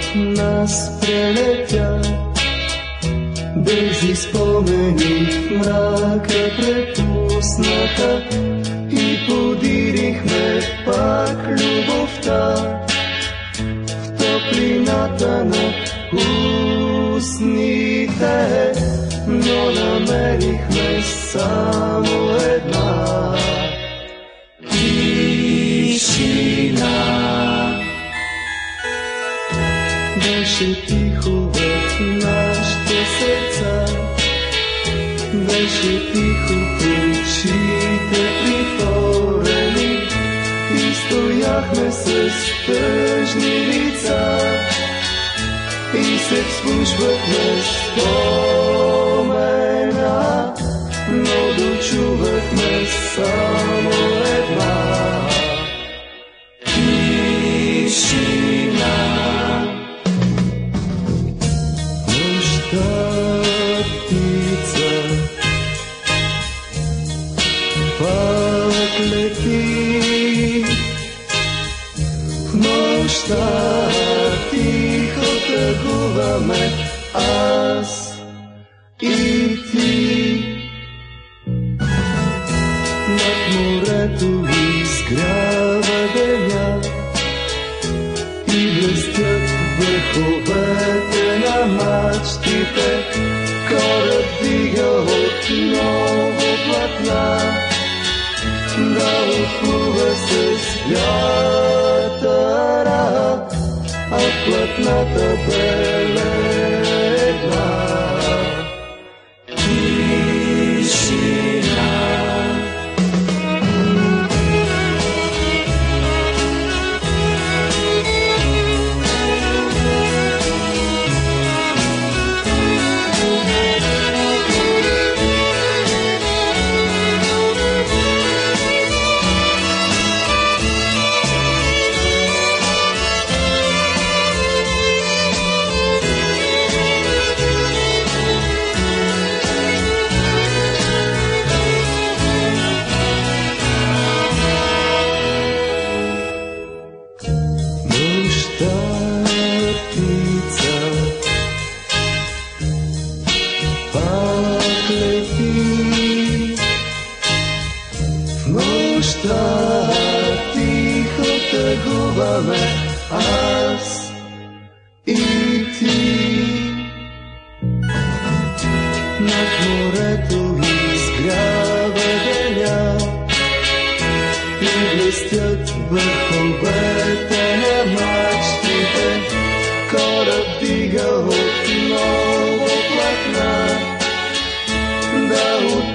над нас прелетя. Бързи спомени в мрака препуснаха и подирихме пак любовта в топлината на устните, но намерихме само една тишина. Беше тихо в нашите сърца, беше тихо в очите притворени и стояхме с тъжни лица и се вслушвахме спомена, но дочувахме само една тишина. Птица пак лети в нощта, тихо тъгуваме аз и ти. Над морето изгрява деня и блестят върховете на мачтите. Кораб дига отново платна, да отплува с вятъра, а платната белегна тишина. Птица пак лети в нощта, тихо тъгуваме аз и ти. Над морето изгрява деня и блестят върховете на мачтите. Кораб дига отново платна, да